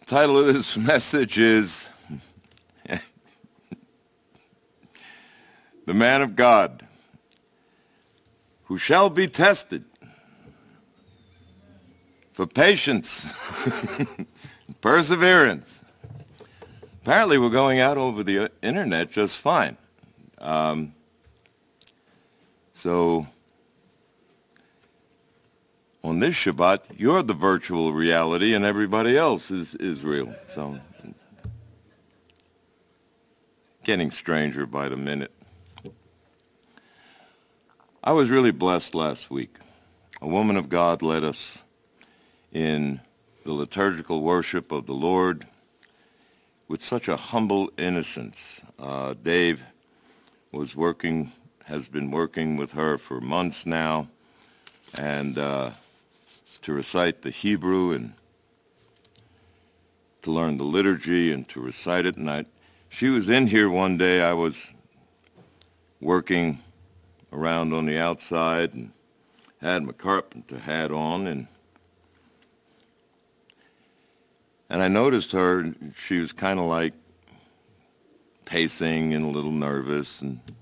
The title of this message is The Man of God Who Shall Be Tested for Patience, Perseverance. Apparently we're going out over the internet just fine. So on this Shabbat, you're the virtual reality and everybody else is real. So getting stranger by the minute. I was really blessed last week. A woman of God led us in the liturgical worship of the Lord with such a humble innocence. Dave has been working with her for months now, and to recite the Hebrew and to learn the liturgy and to recite it. And she was in here one day. I was working around on the outside and had my carpenter hat on, and I noticed her. She was kind of like pacing and a little nervous,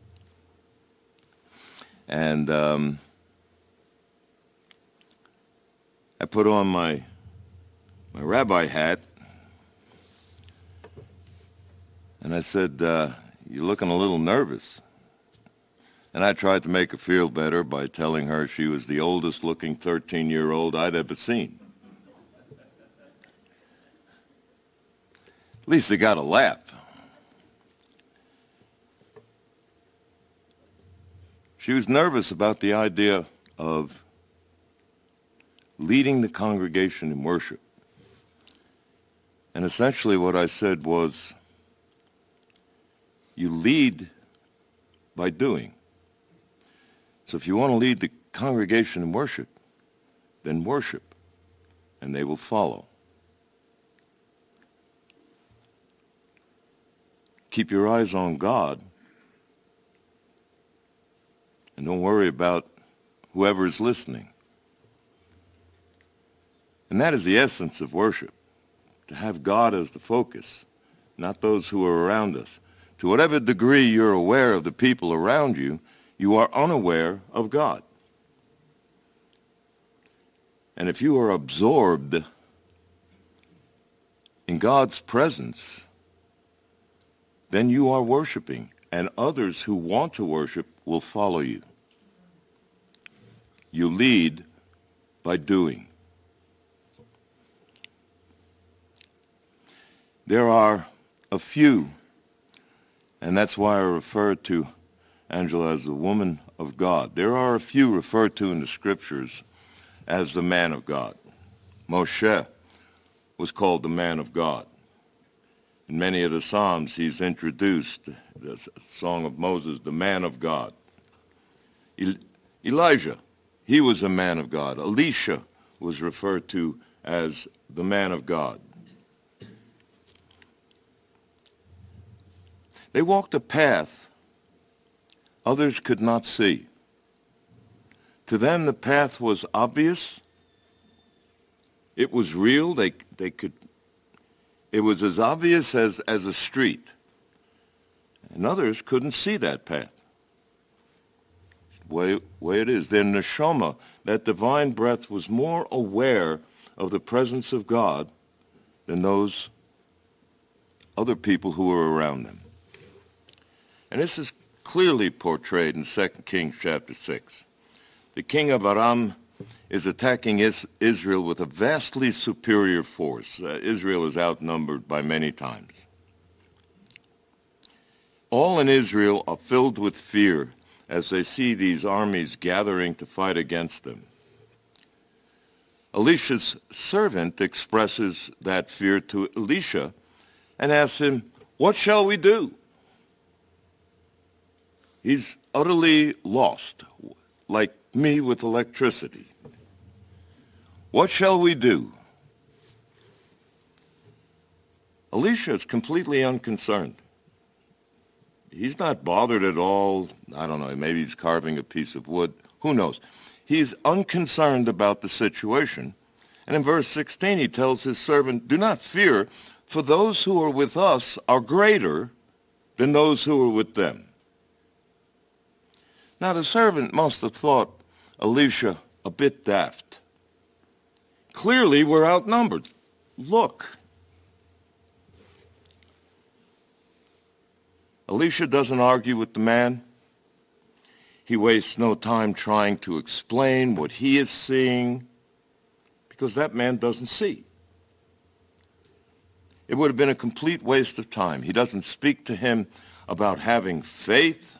and I put on my rabbi hat, and I said, "You're looking a little nervous." And I tried to make her feel better by telling her she was the oldest looking 13-year-old I'd ever seen. At least they got a laugh. She was nervous about the idea of leading the congregation in worship. And essentially what I said was, you lead by doing. So if you want to lead the congregation in worship, then worship, and they will follow. Keep your eyes on God, and don't worry about whoever is listening. And that is the essence of worship, to have God as the focus, not those who are around us. To whatever degree you're aware of the people around you, you are unaware of God. And if you are absorbed in God's presence, then you are worshiping, and others who want to worship will follow you. You lead by doing. There are a few, and that's why I refer to Angela as the woman of God. There are a few referred to in the scriptures as the man of God. Moshe was called the man of God. In many of the Psalms, he's introduced, the Song of Moses, the man of God. Elijah, he was a man of God. Elisha was referred to as the man of God. They walked a path others could not see. To them, the path was obvious. It was real. It was as obvious as a street. And others couldn't see that path. Way it is. Their neshama, that divine breath, was more aware of the presence of God than those other people who were around them. And this is clearly portrayed in 2 Kings chapter 6. The king of Aram is attacking Israel with a vastly superior force. Israel is outnumbered by many times. All in Israel are filled with fear as they see these armies gathering to fight against them. Elisha's servant expresses that fear to Elisha and asks him, "What shall we do?" He's utterly lost, like me with electricity. What shall we do? Elisha is completely unconcerned. He's not bothered at all. I don't know, maybe he's carving a piece of wood. Who knows? He's unconcerned about the situation And in verse 16, he tells his servant, do not fear, for those who are with us are greater than those who are with them. Now the servant must have thought Elisha a bit daft. Clearly we're outnumbered. Look. Elisha doesn't argue with the man. He wastes no time trying to explain what he is seeing, because that man doesn't see. It would have been a complete waste of time. He doesn't speak to him about having faith.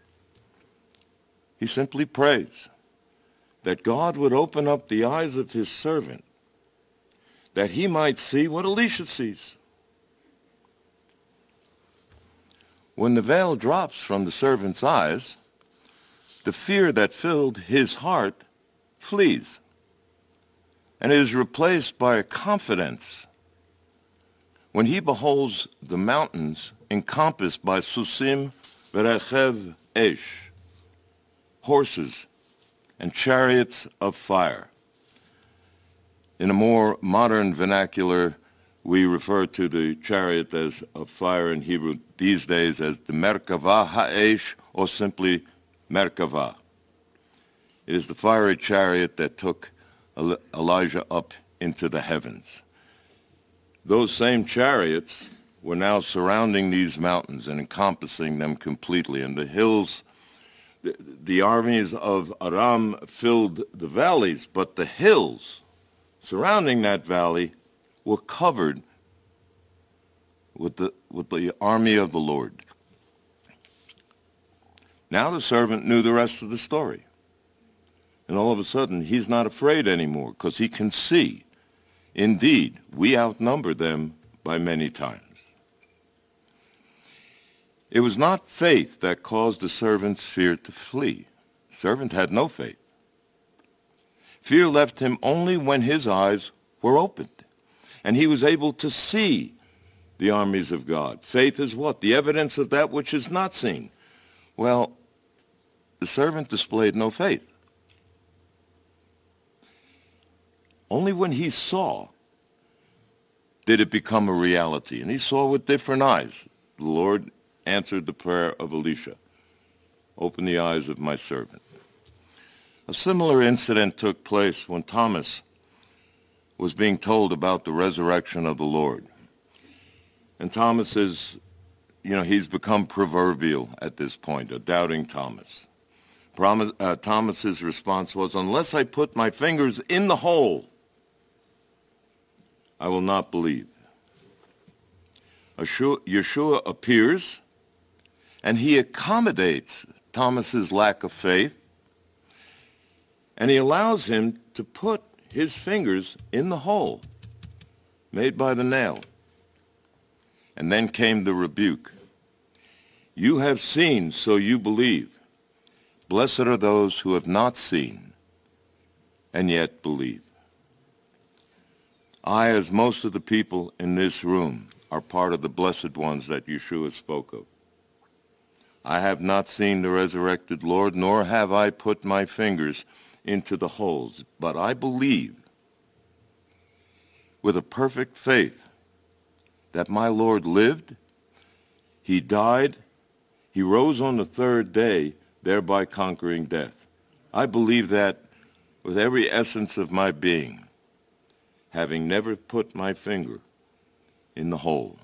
He simply prays that God would open up the eyes of his servant, that he might see what Elisha sees. When the veil drops from the servant's eyes, the fear that filled his heart flees, and is replaced by a confidence when he beholds the mountains encompassed by Susim Verechev Esh, horses and chariots of fire. In a more modern vernacular, we refer to the chariot as of fire in Hebrew these days as the Merkavah Ha'esh, or simply Merkavah. It is the fiery chariot that took Elijah up into the heavens. Those same chariots were now surrounding these mountains and encompassing them completely. And the hills, the armies of Aram filled the valleys, but the hills surrounding that valley were covered with the army of the Lord. Now the servant knew the rest of the story. And all of a sudden, he's not afraid anymore because he can see, indeed, we outnumber them by many times. It was not faith that caused the servant's fear to flee. The servant had no faith. Fear left him only when his eyes were opened, and he was able to see the armies of God. Faith is what? The evidence of that which is not seen. Well, the servant displayed no faith. Only when he saw did it become a reality, and he saw with different eyes. The Lord answered the prayer of Elisha. Open the eyes of my servant. A similar incident took place when Thomas was being told about the resurrection of the Lord. And Thomas is, he's become proverbial at this point, a doubting Thomas. Thomas's response was, unless I put my fingers in the hole, I will not believe. Yeshua appears, and he accommodates Thomas's lack of faith, and he allows him to put his fingers in the hole made by the nail. And then came the rebuke. You have seen, so you believe. Blessed are those who have not seen and yet believe. I, as most of the people in this room, are part of the blessed ones that Yeshua spoke of. I have not seen the resurrected Lord, nor have I put my fingers into the holes, but I believe with a perfect faith that my Lord lived, he died, he rose on the third day, thereby conquering death. I believe that with every essence of my being, having never put my finger in the hole.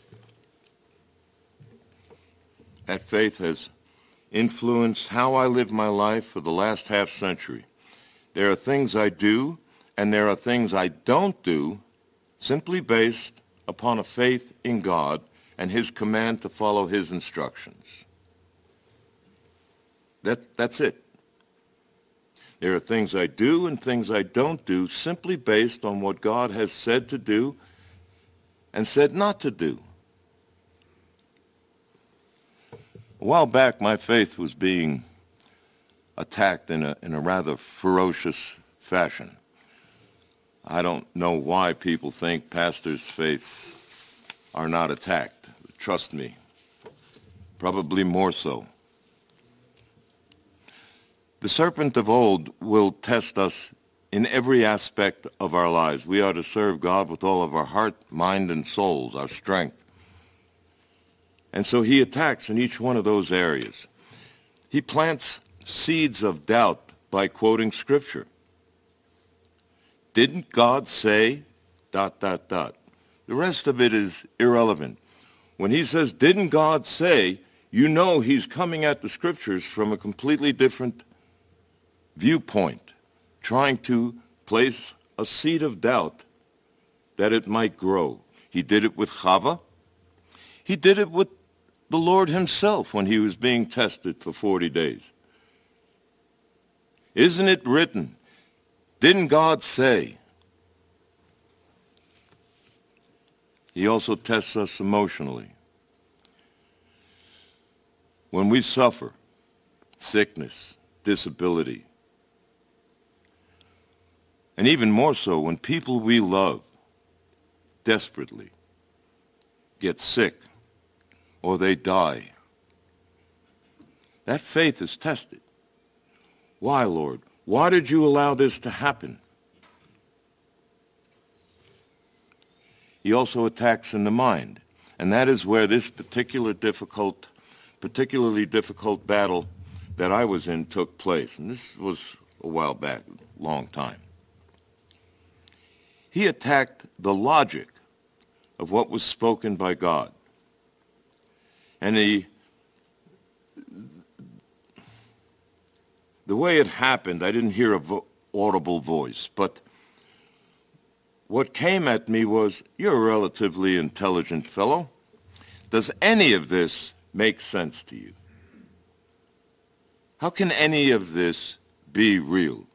That faith has influenced how I live my life for the last half century. There are things I do, and there are things I don't do, simply based upon a faith in God and his command to follow his instructions. That's it. There are things I do and things I don't do simply based on what God has said to do and said not to do. A while back, my faith was being attacked in a rather ferocious fashion. I don't know why people think pastors' faiths are not attacked. Trust me, probably more so. The serpent of old will test us in every aspect of our lives. We are to serve God with all of our heart, mind, and souls, our strength. And so he attacks in each one of those areas. He plants seeds of doubt by quoting Scripture. Didn't God say ... The rest of it is irrelevant. When he says, didn't God say, you know he's coming at the Scriptures from a completely different viewpoint, trying to place a seed of doubt that it might grow. He did it with Chava. He did it with the Lord himself when he was being tested for 40 days. Isn't it written? Didn't God say? He also tests us emotionally. When we suffer sickness, disability, and even more so when people we love desperately get sick or they die, that faith is tested. Why, Lord? Why did you allow this to happen? He also attacks in the mind, and that is where this particularly difficult battle that I was in took place. And this was a while back, a long time. He attacked the logic of what was spoken by God. And the way it happened, I didn't hear an audible voice, but what came at me was, you're a relatively intelligent fellow. Does any of this make sense to you? How can any of this be real?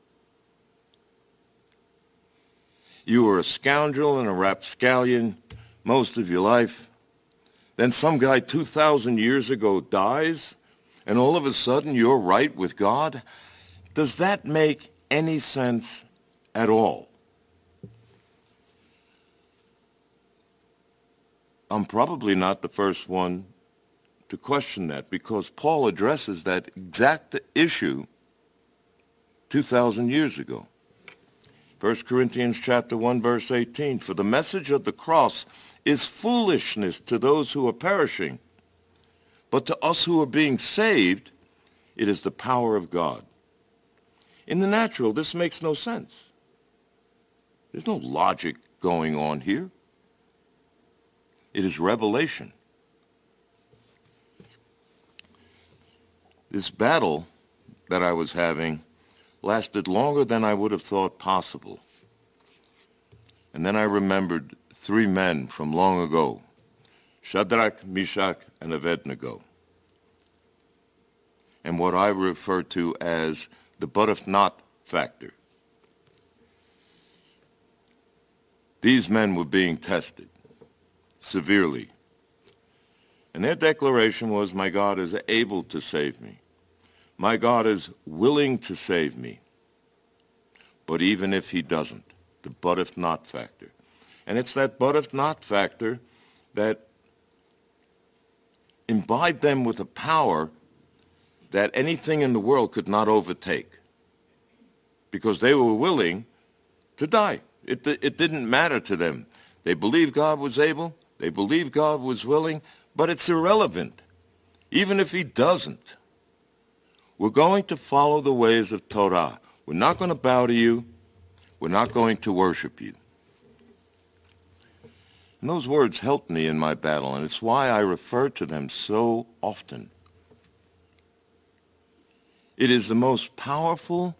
You were a scoundrel and a rapscallion most of your life. Then some guy 2,000 years ago dies, and all of a sudden you're right with God? Does that make any sense at all? I'm probably not the first one to question that, because Paul addresses that exact issue 2,000 years ago. 1 Corinthians chapter 1, verse 18, for the message of the cross is foolishness to those who are perishing, but to us who are being saved, it is the power of God. In the natural, this makes no sense. There's no logic going on here. It is revelation. This battle that I was having lasted longer than I would have thought possible. And then I remembered three men from long ago, Shadrach, Meshach, and Abednego, and what I refer to as the but if not factor. These men were being tested severely. And their declaration was, my God is able to save me. My God is willing to save me. But even if he doesn't, the but if not factor. And it's that but if not factor that imbibed them with a power that anything in the world could not overtake, because they were willing to die. It didn't matter to them. They believed God was able. They believed God was willing, but it's irrelevant. Even if he doesn't, we're going to follow the ways of Torah. We're not going to bow to you. We're not going to worship you. And those words helped me in my battle, and it's why I refer to them so often. It is the most powerful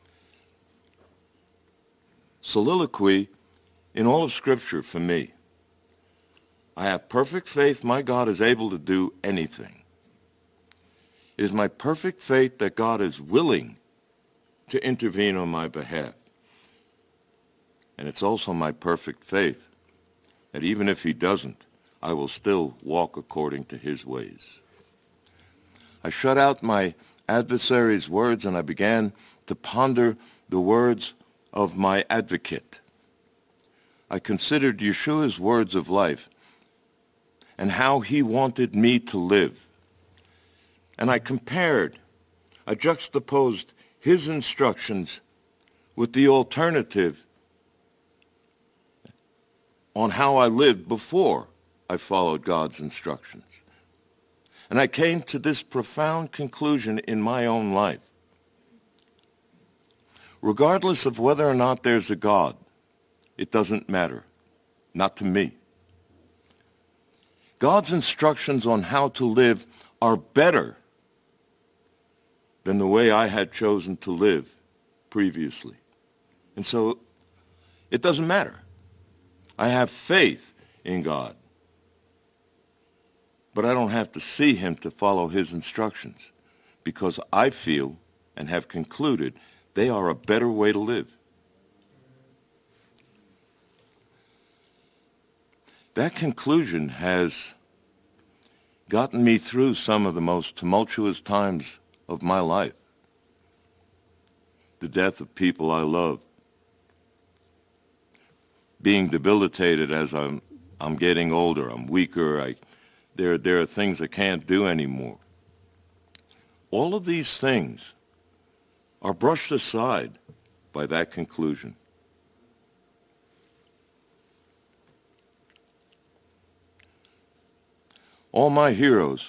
soliloquy in all of Scripture for me. I have perfect faith my God is able to do anything. It is my perfect faith that God is willing to intervene on my behalf. And it's also my perfect faith that even if he doesn't, I will still walk according to his ways. I shut out my adversary's words and I began to ponder the words of my advocate. I considered Yeshua's words of life and how he wanted me to live. And I juxtaposed his instructions with the alternative on how I lived before I followed God's instructions. And I came to this profound conclusion in my own life. Regardless of whether or not there's a God, it doesn't matter. Not to me. God's instructions on how to live are better than the way I had chosen to live previously. And so it doesn't matter. I have faith in God. But I don't have to see him to follow his instructions because I feel and have concluded they are a better way to live. That conclusion has gotten me through some of the most tumultuous times of my life. The death of people I love, being debilitated as I'm getting older, I'm weaker, there are things I can't do anymore. All of these things are brushed aside by that conclusion. All my heroes,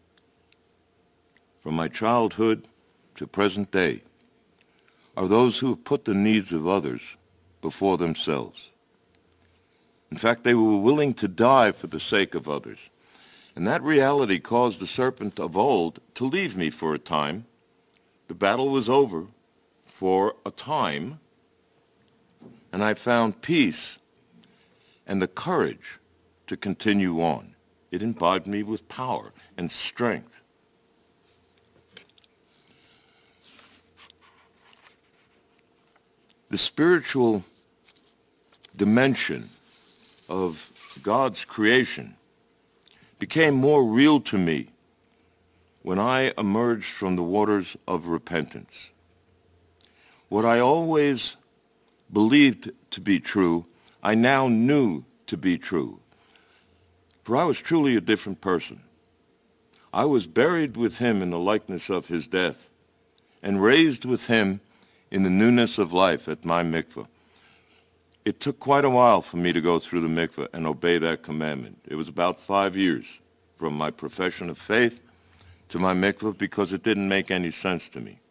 from my childhood to present day, are those who have put the needs of others before themselves. In fact, they were willing to die for the sake of others. And that reality caused the serpent of old to leave me for a time. The battle was over for a time, and I found peace and the courage to continue on. It imbibed me with power and strength. The spiritual dimension of God's creation became more real to me when I emerged from the waters of repentance. What I always believed to be true, I now knew to be true. For I was truly a different person. I was buried with him in the likeness of his death and raised with him in the newness of life at my mikveh. It took quite a while for me to go through the mikveh and obey that commandment. It was about 5 years from my profession of faith to my mikveh because it didn't make any sense to me.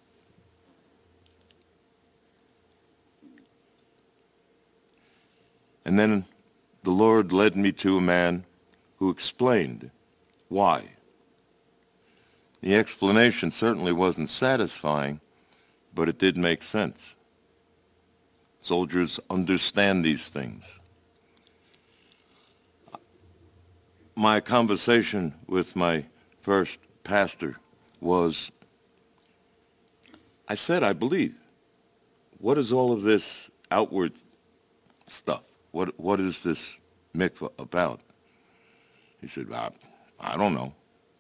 And then the Lord led me to a man who explained why. The explanation certainly wasn't satisfying, but it did make sense. Soldiers understand these things. My conversation with my first pastor was, I said, I believe. What is all of this outward stuff? What is this mikveh about? He said, I don't know.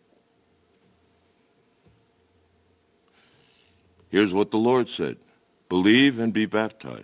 Here's what the Lord said. Believe and be baptized.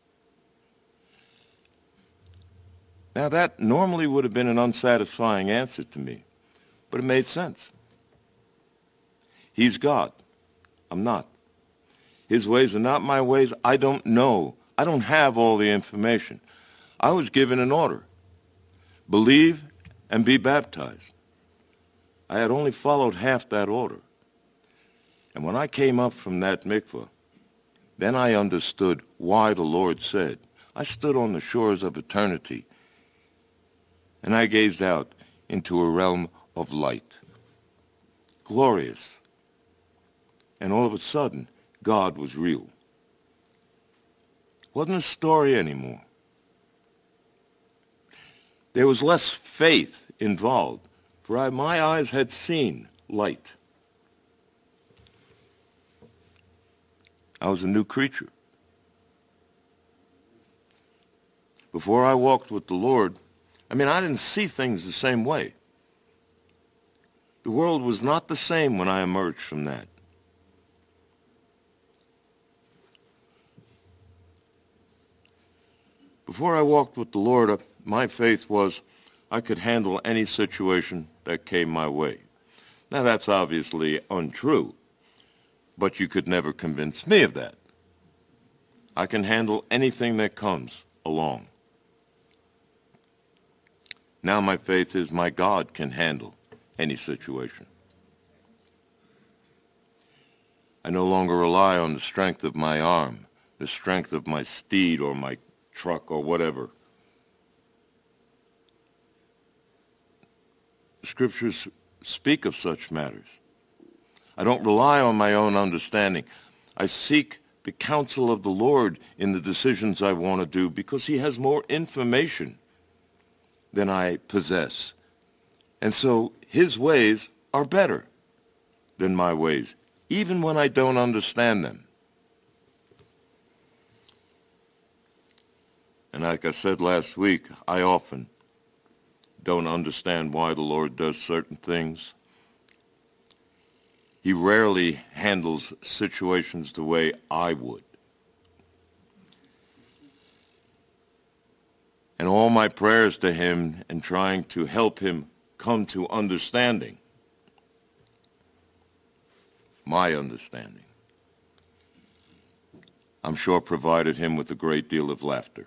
Now that normally would have been an unsatisfying answer to me, but it made sense. He's God. I'm not. His ways are not my ways. I don't know. I don't have all the information. I was given an order. Believe and be baptized. I had only followed half that order. And when I came up from that mikveh, then I understood why the Lord said, I stood on the shores of eternity, and I gazed out into a realm of light. Glorious. And all of a sudden, God was real. Wasn't a story anymore. There was less faith involved, for my eyes had seen light. I was a new creature. Before I walked with the Lord, I didn't see things the same way. The world was not the same when I emerged from that. Before I walked with the Lord, my faith was I could handle any situation that came my way. Now, that's obviously untrue, but you could never convince me of that. I can handle anything that comes along. Now my faith is my God can handle any situation. I no longer rely on the strength of my arm, the strength of my steed or my truck or whatever. The scriptures speak of such matters. I don't rely on my own understanding. I seek the counsel of the Lord in the decisions I want to do because he has more information than I possess. And so his ways are better than my ways, even when I don't understand them. And like I said last week, I often don't understand why the Lord does certain things. He rarely handles situations the way I would. And all my prayers to him and trying to help him come to understanding, my understanding, I'm sure provided him with a great deal of laughter.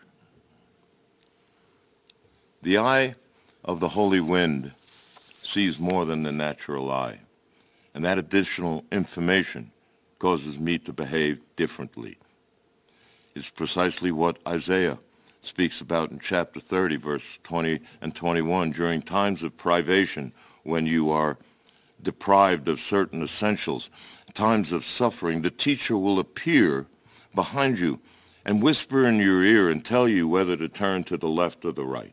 The eye of the holy wind sees more than the natural eye. And that additional information causes me to behave differently. It's precisely what Isaiah speaks about in chapter 30, verse 20 and 21. During times of privation, when you are deprived of certain essentials, times of suffering, the teacher will appear behind you and whisper in your ear and tell you whether to turn to the left or the right.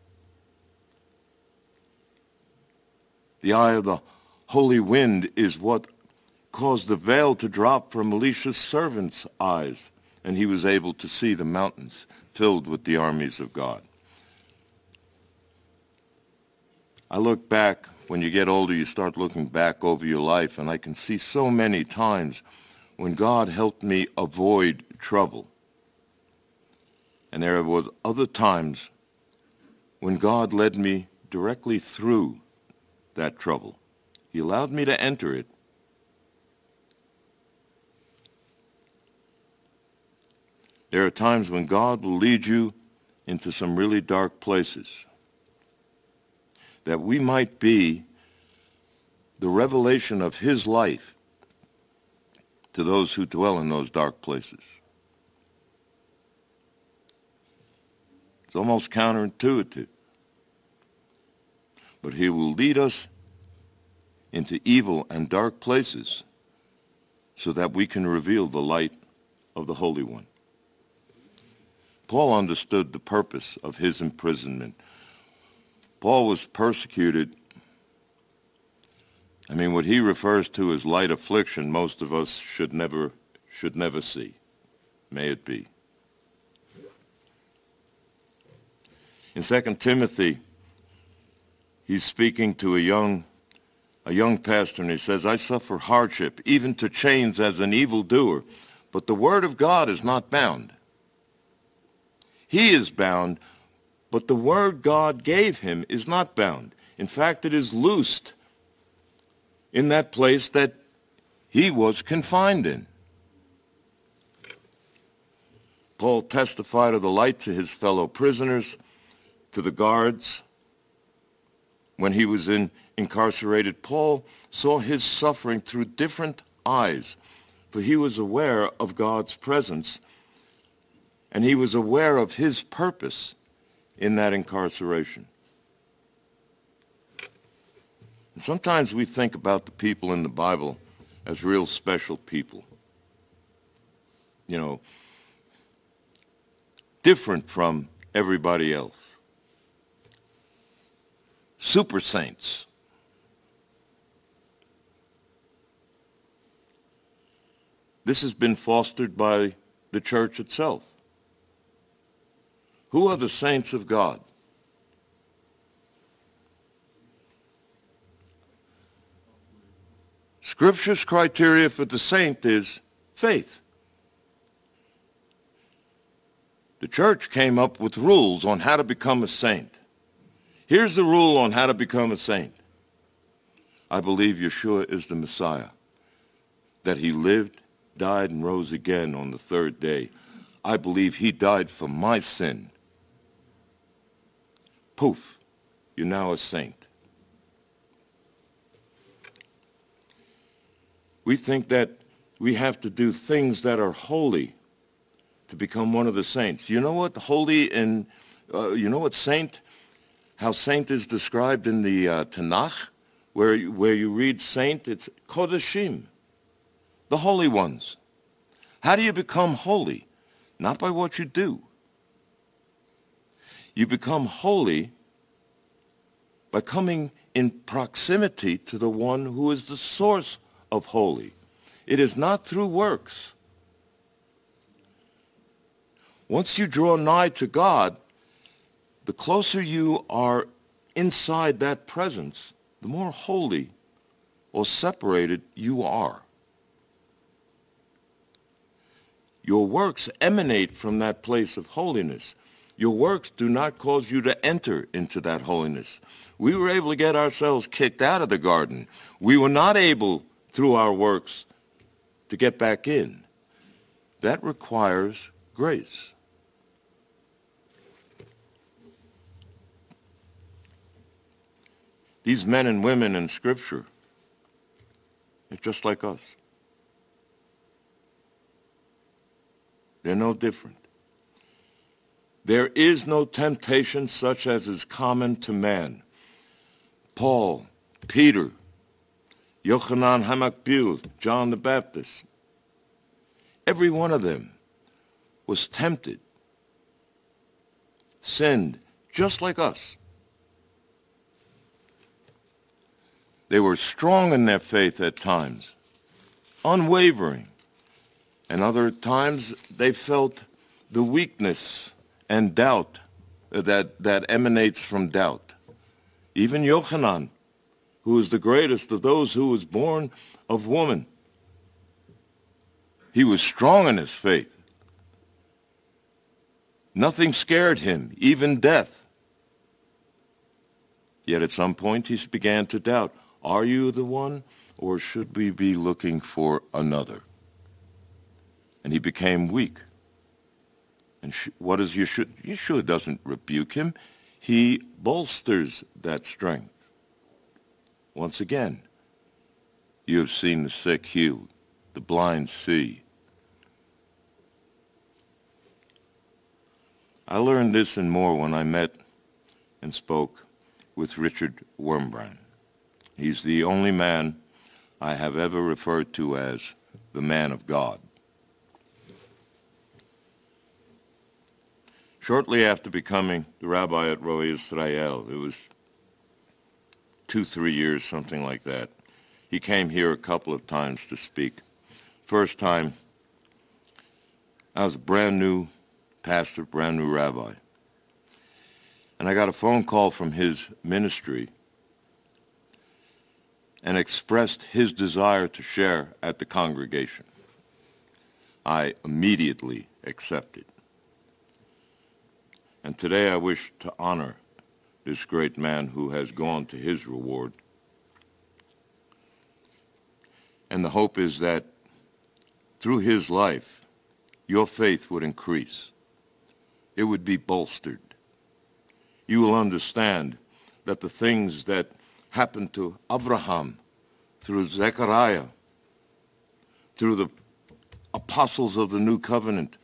The eye of the holy wind is what caused the veil to drop from Elisha's servant's eyes, and he was able to see the mountains filled with the armies of God. I look back, when you get older, you start looking back over your life, and I can see so many times when God helped me avoid trouble. And there were other times when God led me directly through that trouble. He allowed me to enter it. There are times when God will lead you into some really dark places, that we might be the revelation of his life to those who dwell in those dark places. It's almost counterintuitive, but he will lead us into evil and dark places so that we can reveal the light of the Holy One. Paul understood the purpose of his imprisonment. Paul was persecuted. I mean, what he refers to as light affliction, most of us should never see. May it be. In 2 Timothy, he's speaking to a young pastor, and he says, I suffer hardship, even to chains as an evildoer, but the word of God is not bound. He is bound, but the word God gave him is not bound. In fact, it is loosed in that place that he was confined in. Paul testified of the light to his fellow prisoners, to the guards. When he was incarcerated, Paul saw his suffering through different eyes, for he was aware of God's presence, and he was aware of his purpose in that incarceration. And sometimes we think about the people in the Bible as real special people. You know, different from everybody else. Super saints. This has been fostered by the church itself. Who are the saints of God? Scripture's criteria for the saint is faith. The church came up with rules on how to become a saint. Here's the rule on how to become a saint. I believe Yeshua is the Messiah, that he lived, died, and rose again on the third day. I believe he died for my sin. Poof, you're now a saint. We think that we have to do things that are holy to become one of the saints. You know what holy and you know what saint, how saint is described in the Tanakh, where you read saint, it's Kodashim, the holy ones. How do you become holy? Not by what you do. You become holy by coming in proximity to the one who is the source of holy. It is not through works. Once you draw nigh to God, the closer you are inside that presence, the more holy or separated you are. Your works emanate from that place of holiness. Your works do not cause you to enter into that holiness. We were able to get ourselves kicked out of the garden. We were not able, through our works, to get back in. That requires grace. These men and women in Scripture are just like us. They're no different. There is no temptation such as is common to man. Paul, Peter, Yochanan HaMakbil, John the Baptist, every one of them was tempted, sinned, just like us. They were strong in their faith at times, unwavering. And other times they felt the weakness and doubt that emanates from doubt. Even Yochanan, who is the greatest of those who was born of woman, he was strong in his faith. Nothing scared him, even death. Yet at some point he began to doubt, are you the one, or should we be looking for another? And he became weak. And what is Yeshua? Yeshua doesn't rebuke him. He bolsters that strength. Once again, you have seen the sick healed, the blind see. I learned this and more when I met and spoke with Richard Wurmbrand. He's the only man I have ever referred to as the man of God. Shortly after becoming the rabbi at Roe Israel, it was 2-3 years, something like that, he came here a couple of times to speak. First time, I was a brand new pastor, brand new rabbi. And I got a phone call from his ministry and expressed his desire to share at the congregation. I immediately accepted. And today I wish to honor this great man who has gone to his reward. And the hope is that through his life, your faith would increase. It would be bolstered. You will understand that the things that happened to Abraham through Zechariah, through the apostles of the New Covenant,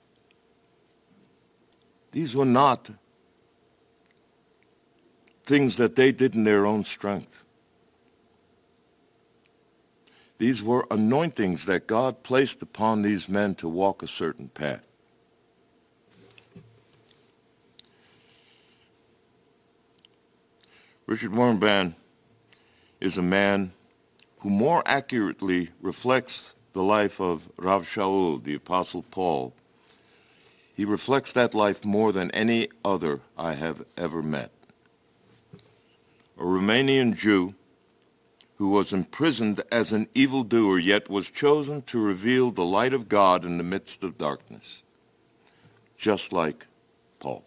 these were not things that they did in their own strength. These were anointings that God placed upon these men to walk a certain path. Richard Wurmbrand is a man who more accurately reflects the life of Rav Shaul, the Apostle Paul. He reflects that life more than any other I have ever met. A Romanian Jew who was imprisoned as an evildoer, yet was chosen to reveal the light of God in the midst of darkness, just like Paul.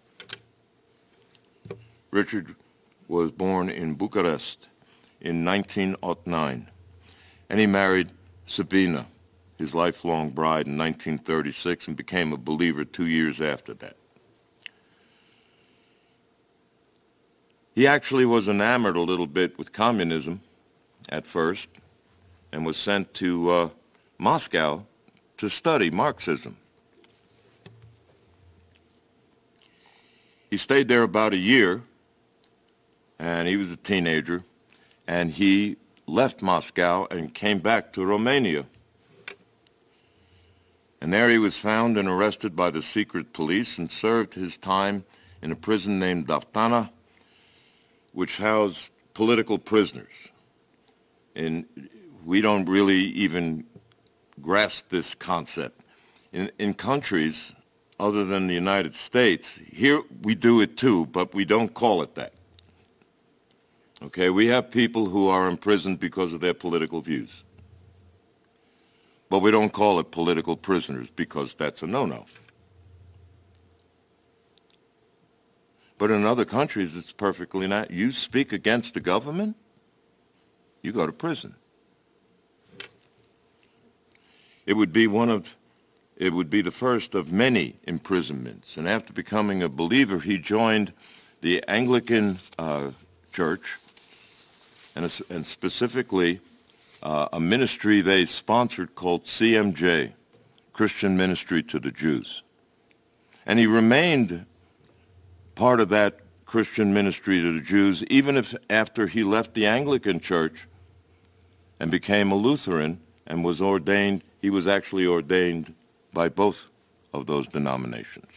Richard was born in Bucharest in 1909, and he married Sabina, his lifelong bride in 1936 and became a believer 2 years after that. He actually was enamored a little bit with communism at first and was sent to Moscow to study Marxism. He stayed there about a year, and he was a teenager, and he left Moscow and came back to Romania. And there he was found and arrested by the secret police and served his time in a prison named Daftana, which housed political prisoners. And we don't really even grasp this concept. In countries other than the United States, here we do it too, but we don't call it that. Okay, we have people who are imprisoned because of their political views. But we don't call it political prisoners because that's a no-no. But in other countries, it's perfectly not. You speak against the government, you go to prison. It would be the first of many imprisonments. And after becoming a believer, he joined the Anglican Church, and specifically a ministry they sponsored called CMJ, Christian Ministry to the Jews. And he remained part of that Christian ministry to the Jews, even if after he left the Anglican Church and became a Lutheran and was ordained, he was actually ordained by both of those denominations.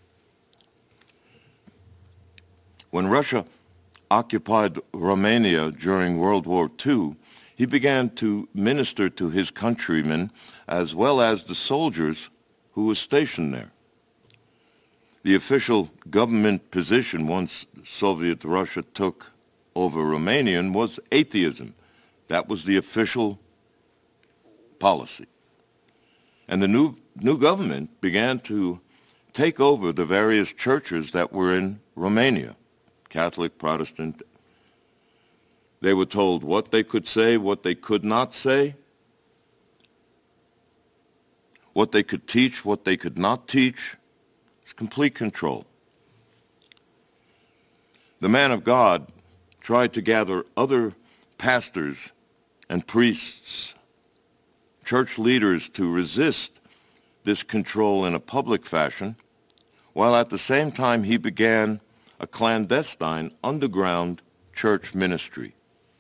When Russia occupied Romania during World War II, he began to minister to his countrymen as well as the soldiers who were stationed there. The official government position once Soviet Russia took over Romania was atheism. That was the official policy. And the new government began to take over the various churches that were in Romania, Catholic, Protestant. They were told what they could say, what they could not say, what they could teach, what they could not teach. It's complete control. The man of God tried to gather other pastors and priests, church leaders, to resist this control in a public fashion, while at the same time he began a clandestine underground church ministry.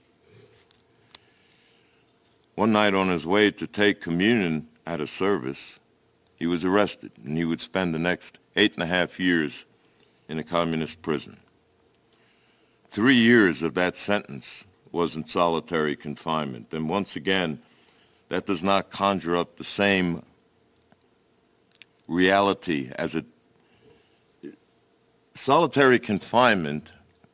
One night on his way to take communion at a service, he was arrested, and he would spend the next 8.5 years in a communist prison. 3 years of that sentence was in solitary confinement. And once again, that does not conjure up the same reality as it. Solitary confinement,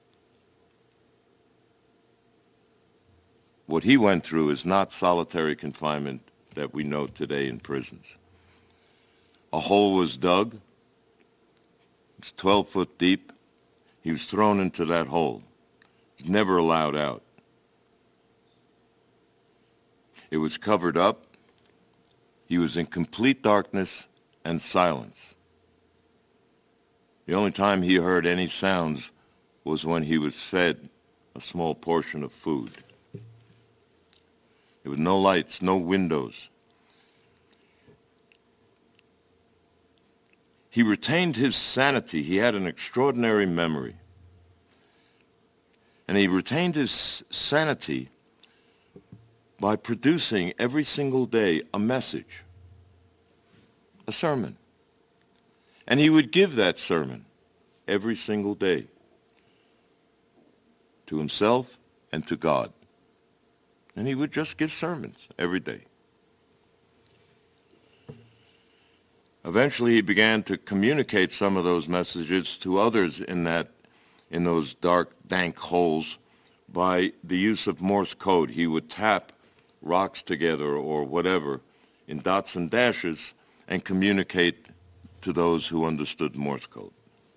what he went through is not solitary confinement that we know today in prisons. A hole was dug. It's 12 foot deep. He was thrown into that hole. He's never allowed out. It was covered up. He was in complete darkness and silence. The only time he heard any sounds was when he was fed a small portion of food. There was no lights, no windows. He retained his sanity. He had an extraordinary memory. And he retained his sanity by producing every single day a message, a sermon. And he would give that sermon every single day to himself and to God. And he would just give sermons every day. Eventually, he began to communicate some of those messages to others in those dark, dank holes by the use of Morse code. He would tap rocks together or whatever in dots and dashes and communicate to those who understood Morse code.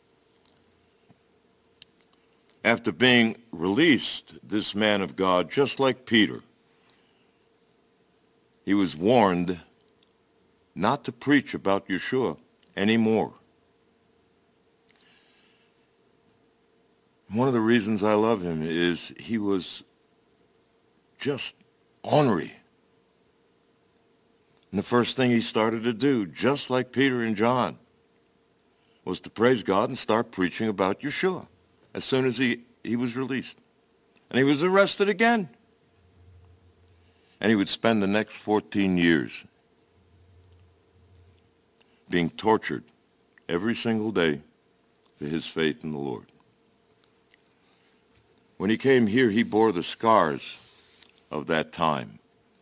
After being released, this man of God, just like Peter, he was warned not to preach about Yeshua anymore. One of the reasons I love him is he was just ornery. And the first thing he started to do, just like Peter and John, was to praise God and start preaching about Yeshua as soon as he was released. And he was arrested again. And he would spend the next 14 years being tortured every single day for his faith in the Lord. When he came here, he bore the scars of that time.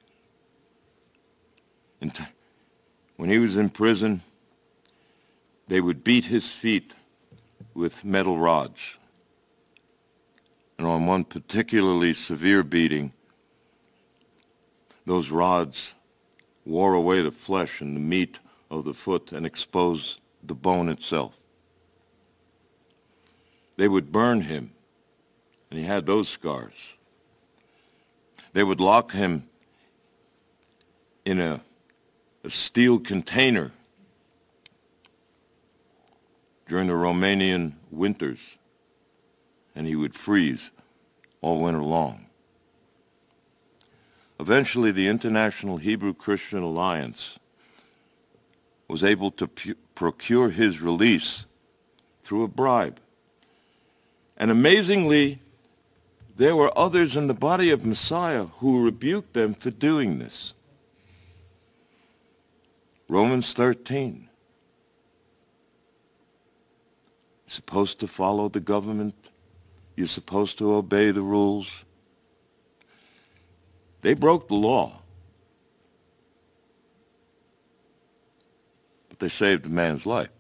When he was in prison, they would beat his feet with metal rods. And on one particularly severe beating, those rods wore away the flesh and the meat of the foot and exposed the bone itself. They would burn him, and he had those scars. They would lock him in a steel container during the Romanian winters, and he would freeze all winter long. Eventually, the International Hebrew Christian Alliance was able to procure his release through a bribe. And amazingly, there were others in the body of Messiah who rebuked them for doing this. Romans 13. You're supposed to follow the government. You're supposed to obey the rules. They broke the law. But they saved a man's life.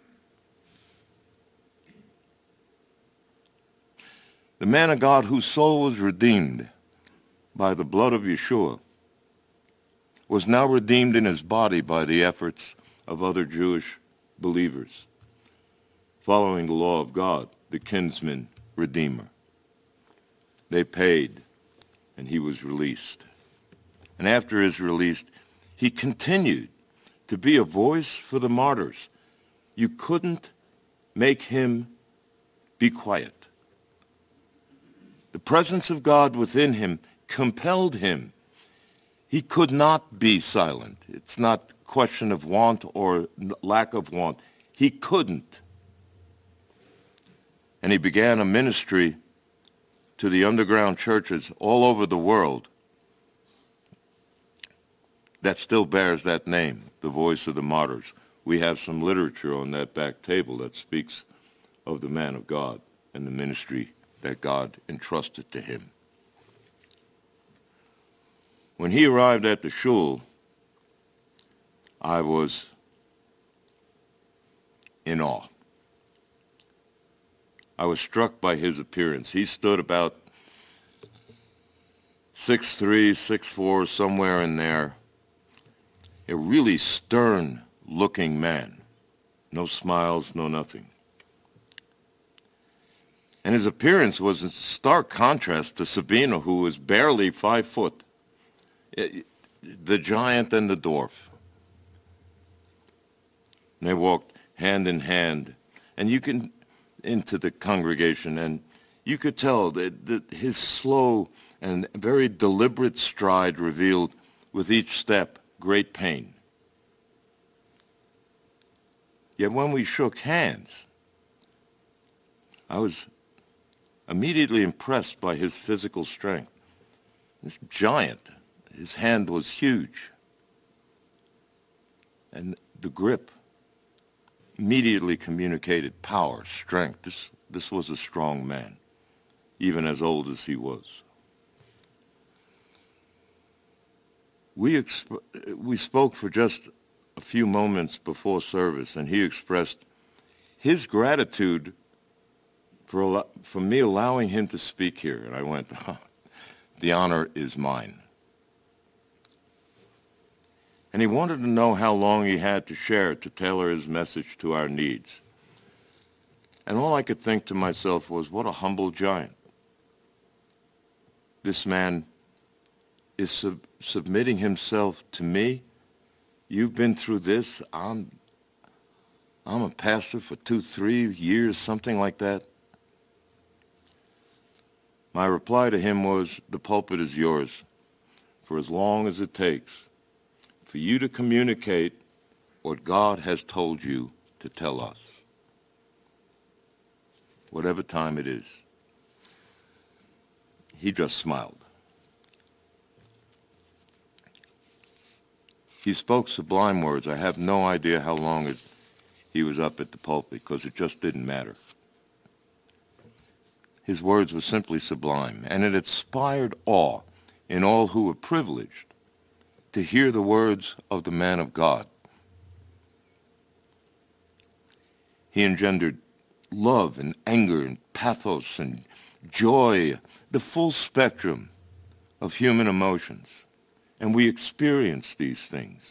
The man of God whose soul was redeemed by the blood of Yeshua was now redeemed in his body by the efforts of other Jewish believers, following the law of God, the kinsman redeemer. They paid, and he was released. And after his release, he continued to be a voice for the martyrs. You couldn't make him be quiet. The presence of God within him compelled him. He could not be silent. It's not a question of want or lack of want. He couldn't. And he began a ministry to the underground churches all over the world that still bears that name, the Voice of the Martyrs. We have some literature on that back table that speaks of the man of God and the ministry that God entrusted to him. When he arrived at the shul, I was in awe. I was struck by his appearance. He stood about 6'3", 6'4", somewhere in there. A really stern-looking man. No smiles, no nothing. And his appearance was in stark contrast to Sabina, who was barely 5 foot. The giant and the dwarf. And they walked hand in hand. And you can, into the congregation, and you could tell that his slow and very deliberate stride revealed with each step great pain. Yet when we shook hands, I was immediately impressed by his physical strength. This giant, his hand was huge. And the grip immediately communicated power, strength. This was a strong man, even as old as he was. We spoke for just a few moments before service, and he expressed his gratitude for me allowing him to speak here. And I went, oh, the honor is mine. And he wanted to know how long he had to share to tailor his message to our needs. And all I could think to myself was, what a humble giant. This man is submitting himself to me, you've been through this. I'm a pastor for 2-3 years, something like that. My reply to him was, the pulpit is yours for as long as it takes for you to communicate what God has told you to tell us, whatever time it is. He just smiled. He spoke sublime words. I have no idea how long he was up at the pulpit because it just didn't matter. His words were simply sublime, and it inspired awe in all who were privileged to hear the words of the man of God. He engendered love and anger and pathos and joy, the full spectrum of human emotions, and we experience these things.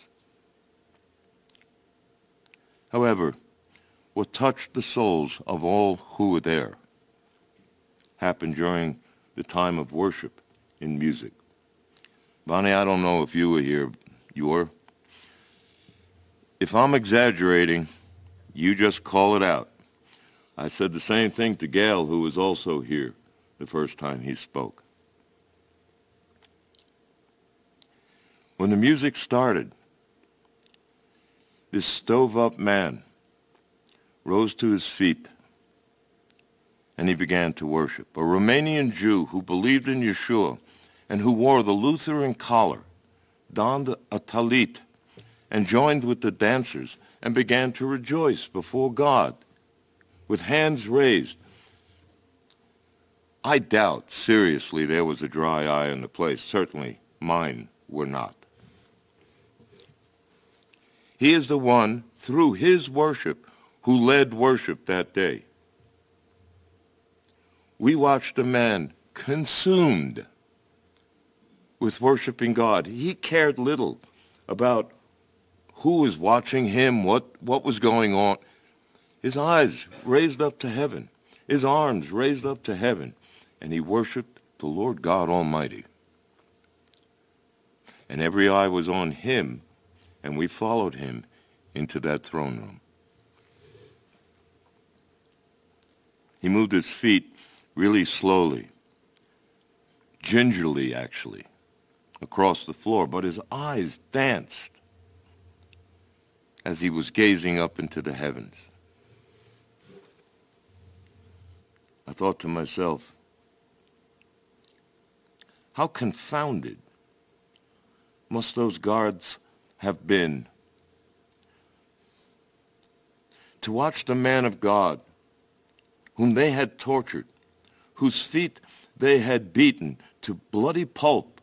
However, what touched the souls of all who were there happened during the time of worship in music. Bonnie, I don't know if you were here. You were? If I'm exaggerating, you just call it out. I said the same thing to Gail, who was also here the first time he spoke. When the music started, this stove-up man rose to his feet and he began to worship. A Romanian Jew who believed in Yeshua and who wore the Lutheran collar, donned a talit, and joined with the dancers and began to rejoice before God with hands raised. I doubt seriously there was a dry eye in the place. Certainly mine were not. He is the one, through his worship, who led worship that day. We watched a man consumed with worshiping God. He cared little about who was watching him, what was going on. His eyes raised up to heaven, his arms raised up to heaven, and he worshiped the Lord God Almighty. And every eye was on him, and we followed him into that throne room. He moved his feet really slowly, gingerly actually, across the floor, but his eyes danced as he was gazing up into the heavens. I thought to myself, how confounded must those guards have been to watch the man of God, whom they had tortured, whose feet they had beaten to bloody pulp,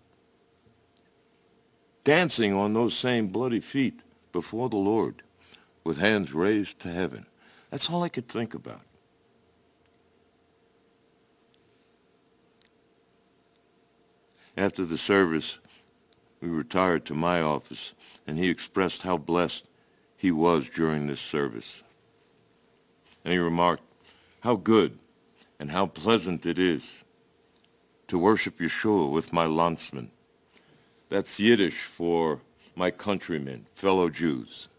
dancing on those same bloody feet before the Lord with hands raised to heaven. That's all I could think about. After the service, we retired to my office, and he expressed how blessed he was during this service. And he remarked, how good and how pleasant it is to worship Yeshua with my landsmen. That's Yiddish for my countrymen, fellow Jews.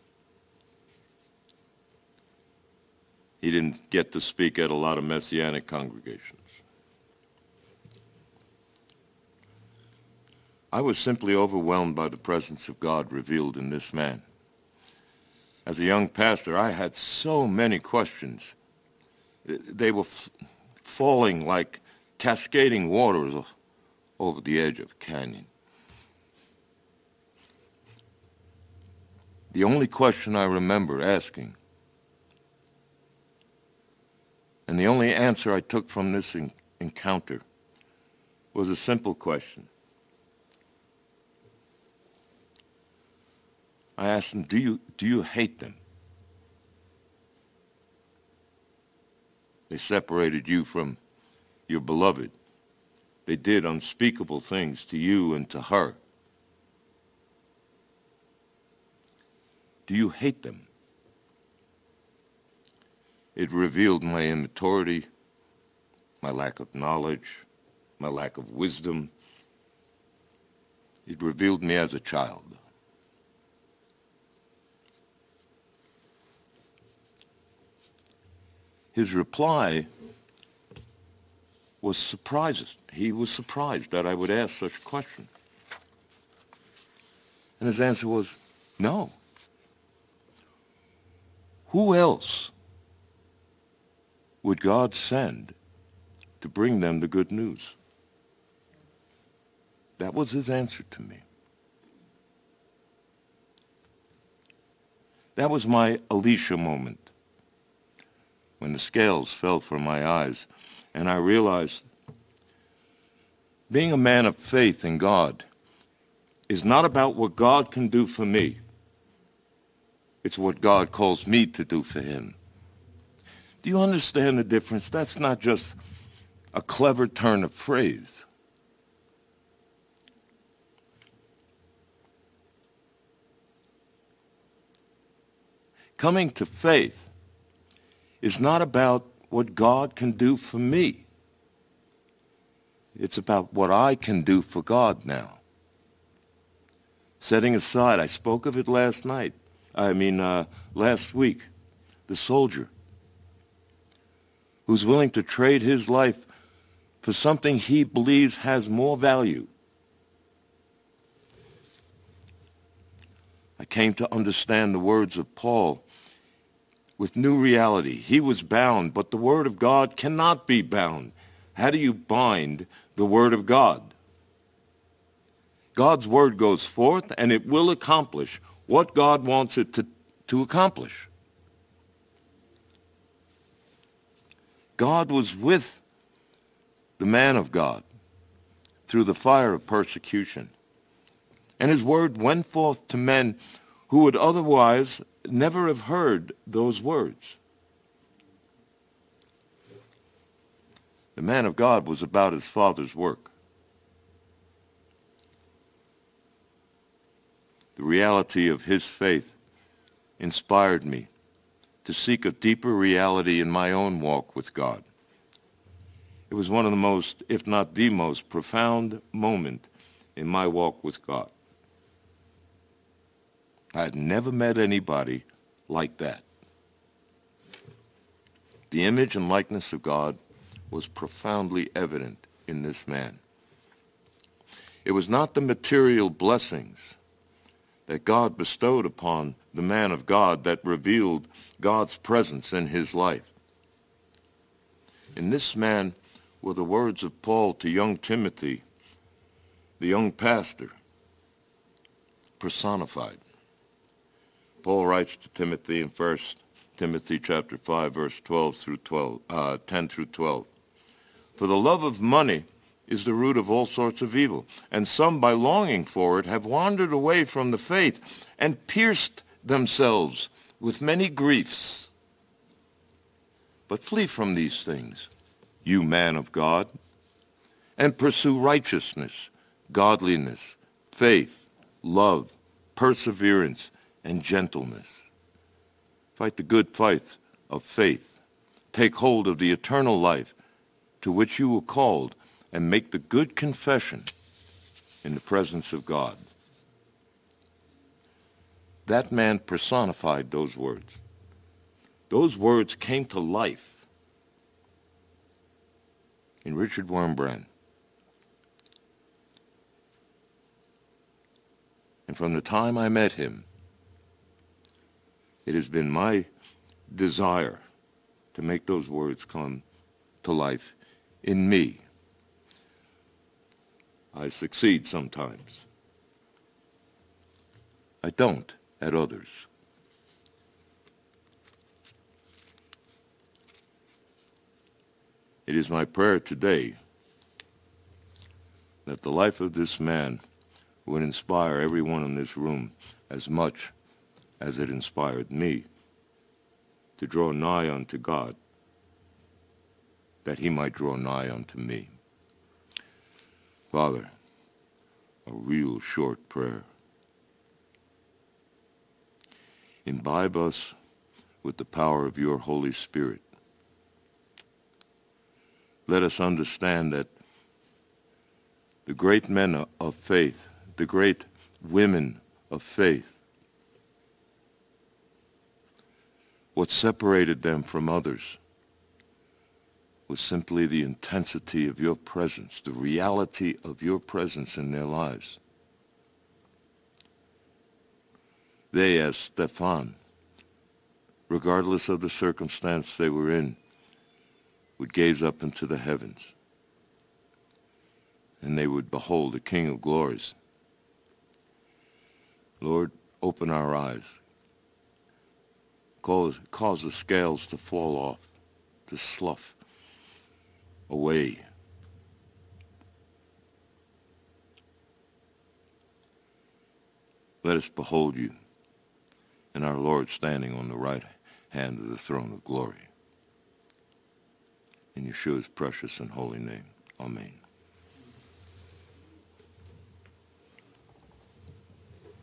He didn't get to speak at a lot of Messianic congregations. I was simply overwhelmed by the presence of God revealed in this man. As a young pastor, I had so many questions. They were falling like cascading waters over the edge of a canyon. The only question I remember asking, and the only answer I took from this encounter, was a simple question. I asked him, do you hate them? They separated you from your beloved. They did unspeakable things to you and to her. Do you hate them? It revealed my immaturity, my lack of knowledge, my lack of wisdom. It revealed me as a child. his reply was surprises. He was surprised that I would ask such a question. And his answer was, no. Who else would God send to bring them the good news? That was his answer to me. That was my Elisha moment, when the scales fell from my eyes, and I realized being a man of faith in God is not about what God can do for me. It's what God calls me to do for him. Do you understand the difference? That's not just a clever turn of phrase. Coming to faith is not about what God can do for me. It's about what I can do for God now. Setting aside, I spoke of it last week, the soldier who's willing to trade his life for something he believes has more value. I came to understand the words of Paul with new reality. He was bound, but the Word of God cannot be bound. How do you bind the Word of God? God's Word goes forth, and it will accomplish what God wants it to accomplish. God was with the man of God through the fire of persecution, and his word went forth to men who would otherwise never have heard those words. The man of God was about his Father's work. The reality of his faith inspired me to seek a deeper reality in my own walk with God. It was one of the most, if not the most, profound moment in my walk with God. I had never met anybody like that. The image and likeness of God was profoundly evident in this man. It was not the material blessings that God bestowed upon the man of God that revealed God's presence in his life. In this man were the words of Paul to young Timothy, the young pastor, personified. Paul writes to Timothy in 1 Timothy chapter 5, verse 10 through 12. For the love of money is the root of all sorts of evil, and some by longing for it have wandered away from the faith and pierced themselves with many griefs. But flee from these things, you man of God, and pursue righteousness, godliness, faith, love, perseverance, and gentleness. Fight the good fight of faith. Take hold of the eternal life to which you were called, and make the good confession in the presence of God. That man personified those words. Those words came to life in Richard Wurmbrand. And from the time I met him, it has been my desire to make those words come to life in me. I succeed sometimes. I don't at others. It is my prayer today that the life of this man would inspire everyone in this room as much as it inspired me to draw nigh unto God, that he might draw nigh unto me. Father, a real short prayer. Imbibe us with the power of your Holy Spirit. Let us understand that the great men of faith, the great women of faith, what separated them from others was simply the intensity of your presence, the reality of your presence in their lives. They, as Stephan, regardless of the circumstance they were in, would gaze up into the heavens, and they would behold the King of Glories. Lord, open our eyes. Cause the scales to fall off, to slough away. Let us behold you and our Lord standing on the right hand of the throne of glory. In Yeshua's precious and holy name, amen.